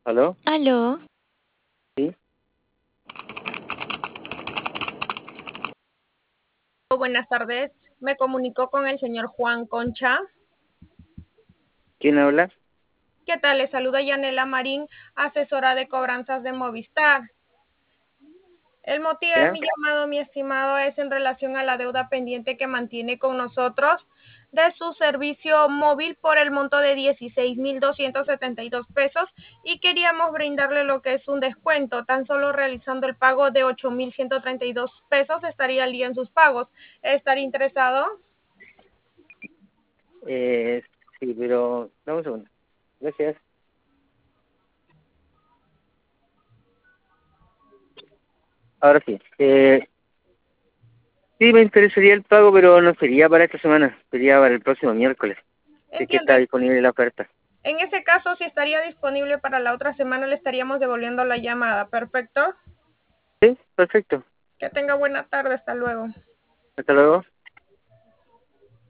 ¿Aló? Aló, ¿Sí? Buenas tardes, me comunicó con el señor Juan Concha. ¿Quién habla? ¿Qué tal? Le saluda Yanela Marín, asesora de cobranzas de Movistar. El motivo de ¿Ya? mi llamado, mi estimado, es en relación a la deuda pendiente que mantiene con nosotros de su servicio móvil por el monto de 16,272 pesos y queríamos brindarle lo que es un descuento. Tan solo realizando el pago de 8,132 pesos estaría al día en sus pagos. ¿Estaría interesado? Eh, sí, pero dame un segundo. Gracias. Ahora sí. Sí, me interesaría el pago, pero no sería para esta semana. Sería para el próximo miércoles. Si es que Entiendo. está disponible la oferta. En ese caso, si estaría disponible para la otra semana, le estaríamos devolviendo la llamada. Perfecto. Sí, perfecto. Que tenga buena tarde. Hasta luego. Hasta luego.